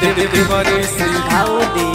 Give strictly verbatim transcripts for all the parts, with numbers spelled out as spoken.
देवरे से भाऊदी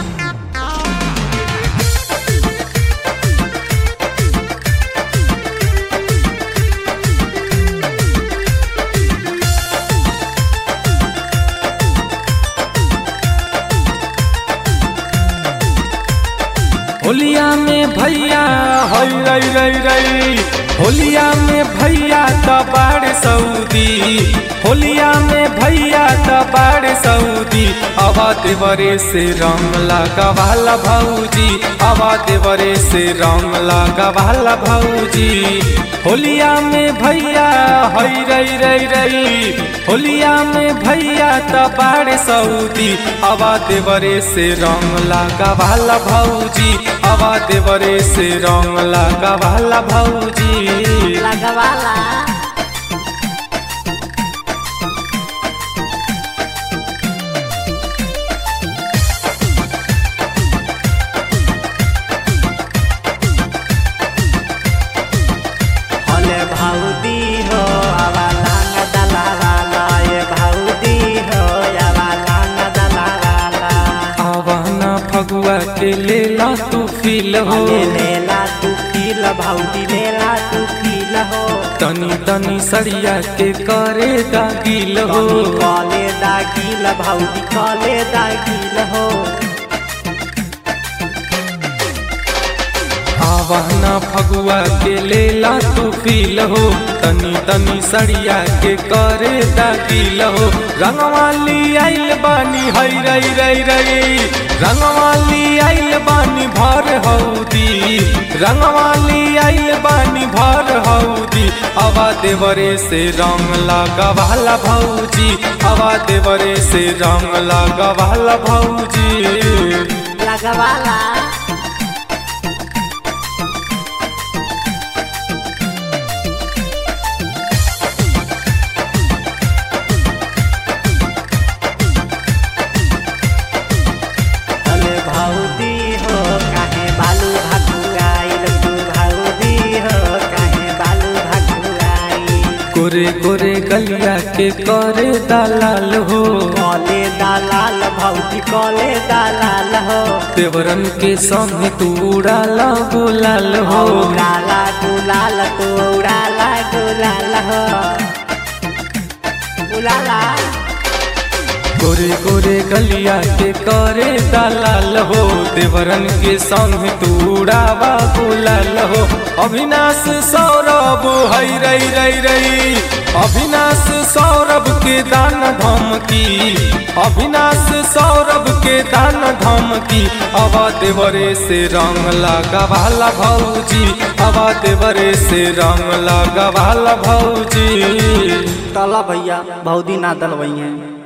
होलिया में भैया हई रई रई रई होलिया में भैया तबाड़ सऊदी होलिया में भैया तबाड़ सऊदी आवा देवरे से रंग लगा वाला भौजी आवा देवरे से रंग लगा वाला भौजी होलिया में भैया हई रई रई रई होलिया में भैया तबाड़ सऊदी आवा देवरे से रंग लगा वाला भौजी आवा देवरे से रंग लगा वाला भौजी लगवाला होले भाऊदी हो आवा लांग दलाला ये भाऊदी हो आवा लांग दलाला आवाना फगुआ के लेला तू फील हो ले लेला तू फील भाऊदी लेला तू फील हो तनी तनी सड़िया के करे दागिल हो कले दागिल भाऊदी कले दागिल हो आवाना फगुआ के लेला तू फील हो तनी तनी सड़िया के करे दागिल हो रंगवाली आइल बानी हई रई रई रई रंगवाली आइल बानी भर हौदी रंगवाली आइल बानी भर हौदी आवा देवरे से रंग लगा वाला भौजी आवा देवरे से रंग लगा वाला भौजी लगवाला होले भाऊदी हो काहे बालू भगुआइल तू भाऊदी हो काहे बालू भगुआइल गोरे गोरे गलिया के करे दलाल हो कले दलाल भाऊदी कले दलाल हो देवरन के संग तू उड़ाला गुलाल हो उड़ाला गुलाल तू उड़ाला गुलाल हो उड़ाला गोरे गोरे गलिया के करे दलाल हो देवरन के संग तू उड़ावा गुलाल हो अविनाश सौरभ हई रई रई रई अविनाश सौरभ के दान धमकी अविनाश सौरभ के दान धमकी आवा देवरे से रंग लगा वाला भौजी आवा देवरे से रंग लगा वाला भौजी तला भैया भाऊदी ना दलवई है।